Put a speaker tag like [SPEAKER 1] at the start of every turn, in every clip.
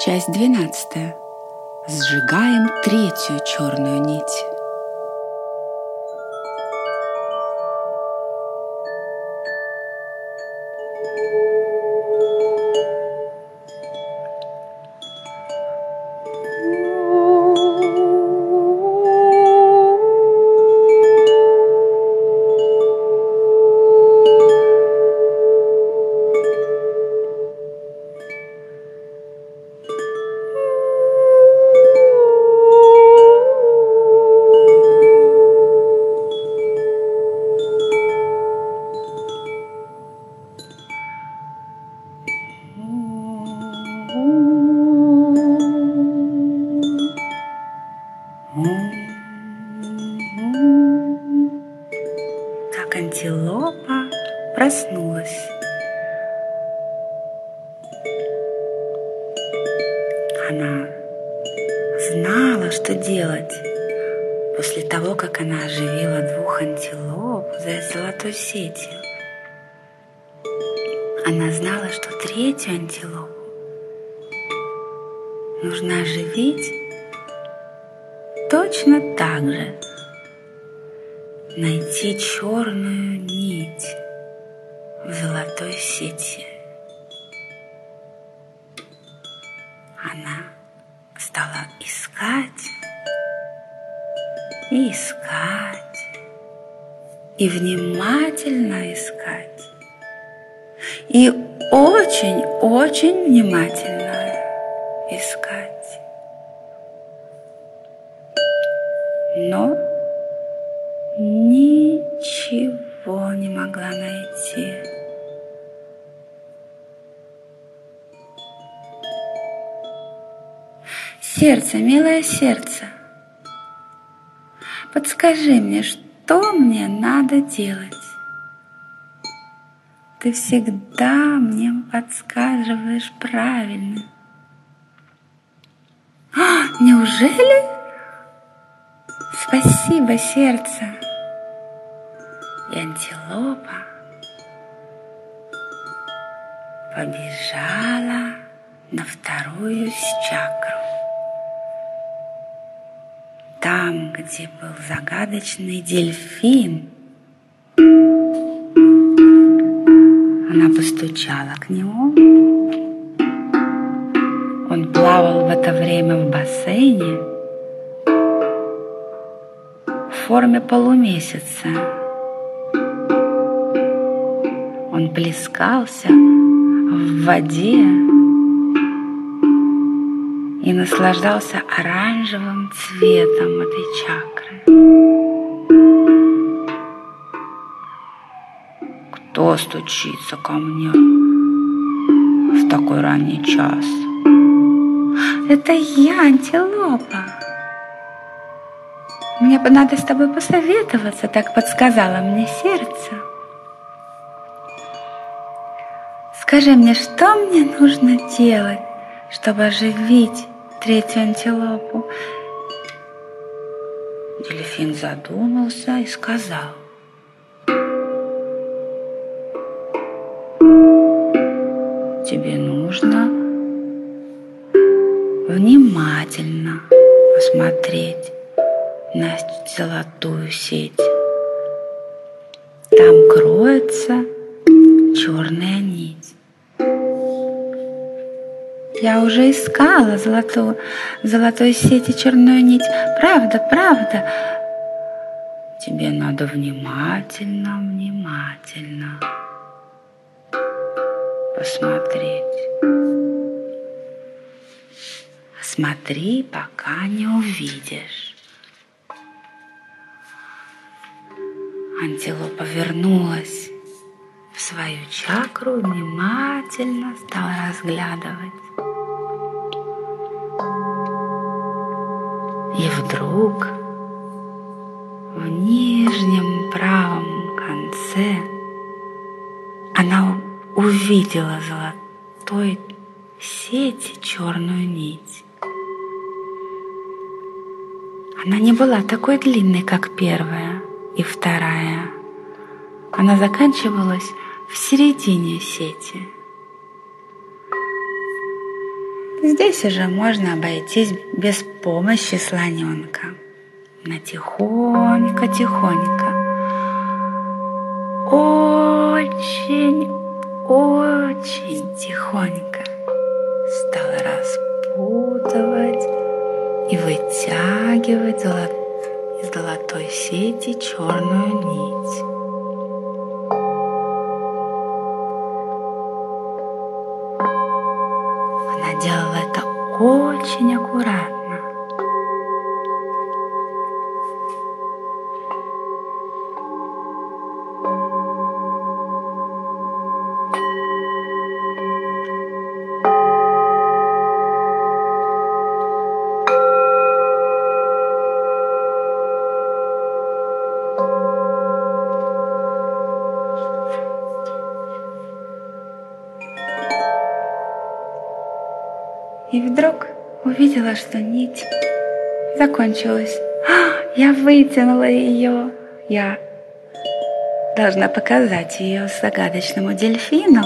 [SPEAKER 1] Часть 12. Сжигаем третью черную нить. Как антилопа проснулась. Она знала, что делать после того, как она оживила 2 антилоп за золотой сетью. Она знала, что 3-ю антилопу нужно оживить точно так же. Найти черную нить в золотой сети. Она стала искать и искать, и внимательно искать, и очень-очень внимательно искать. Но ничего не могла найти. Сердце, милое сердце, подскажи мне, что мне надо делать? Ты всегда мне подсказываешь правильно. Неужели? Спасибо, сердце. И антилопа побежала на 2-ю чакру. Там, где был загадочный дельфин, она постучала к нему. Он плавал в это время в бассейне в форме полумесяца. Он плескался в воде и наслаждался оранжевым цветом этой чакры. Кто стучится ко мне в такой ранний час? Это я, антилопа. Мне бы надо с тобой посоветоваться, так подсказала мне сердце. Скажи мне, что мне нужно делать, чтобы оживить 3-ю антилопу? Дельфин задумался и сказал: тебе нужно внимательно посмотреть на золотую сеть. Там кроется черная нить. Я уже искала в золотой сети черную нить. Правда. Тебе надо внимательно посмотреть. Смотри, пока не увидишь. Антилопа вернулась в свою чакру, внимательно стала разглядывать. И вдруг в нижнем правом конце она увидела в золотой сети черную нить. Она не была такой длинной, как 1-я и 2-я. Она заканчивалась в середине сети. Здесь уже можно обойтись без помощи слоненка. Но тихонько, очень тихонько стал распутывать и вытягивать из золотой сети черную нить. Она делала это очень аккуратно. И вдруг увидела, что нить закончилась. Я вытянула ее. Я должна показать ее загадочному дельфину,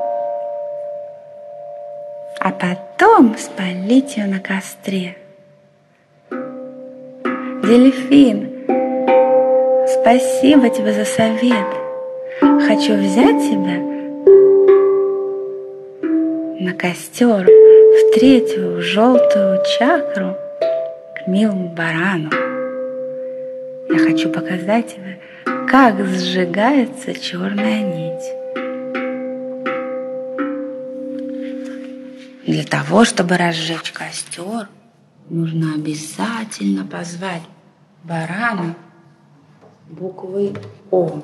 [SPEAKER 1] а потом спалить ее на костре. Дельфин, спасибо тебе за совет. Хочу взять тебя на костер в третью желтую чакру к милому барану. Я хочу показать тебе, как сжигается черная нить. Для того, чтобы разжечь костер, нужно обязательно позвать барана буквой О.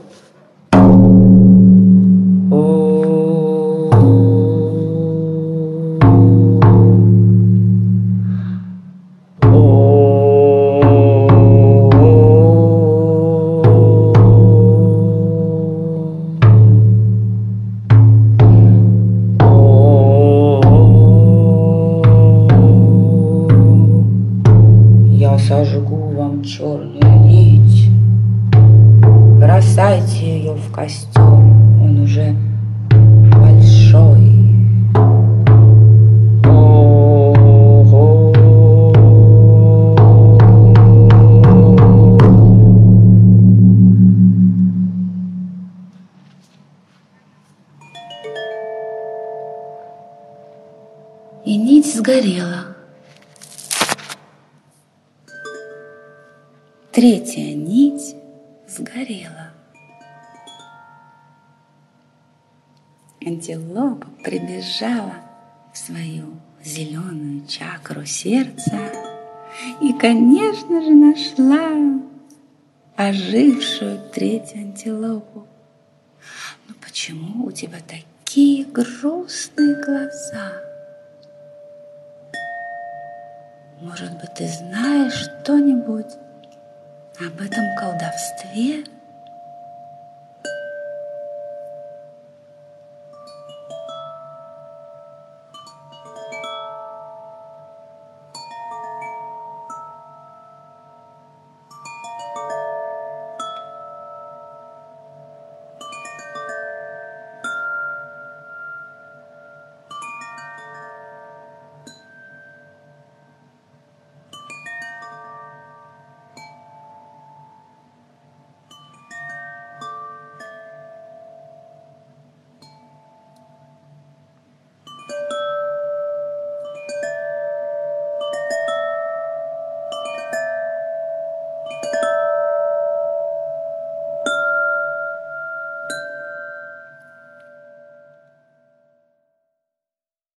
[SPEAKER 1] Я сожгу вам черную нить, бросайте ее в костер, он уже большой. И нить сгорела. Третья нить сгорела. Антилопа прибежала в свою зеленую чакру сердца и, конечно же, нашла ожившую третью антилопу. Но почему у тебя такие грустные глаза? Может быть, ты знаешь что-нибудь об этом колдовстве?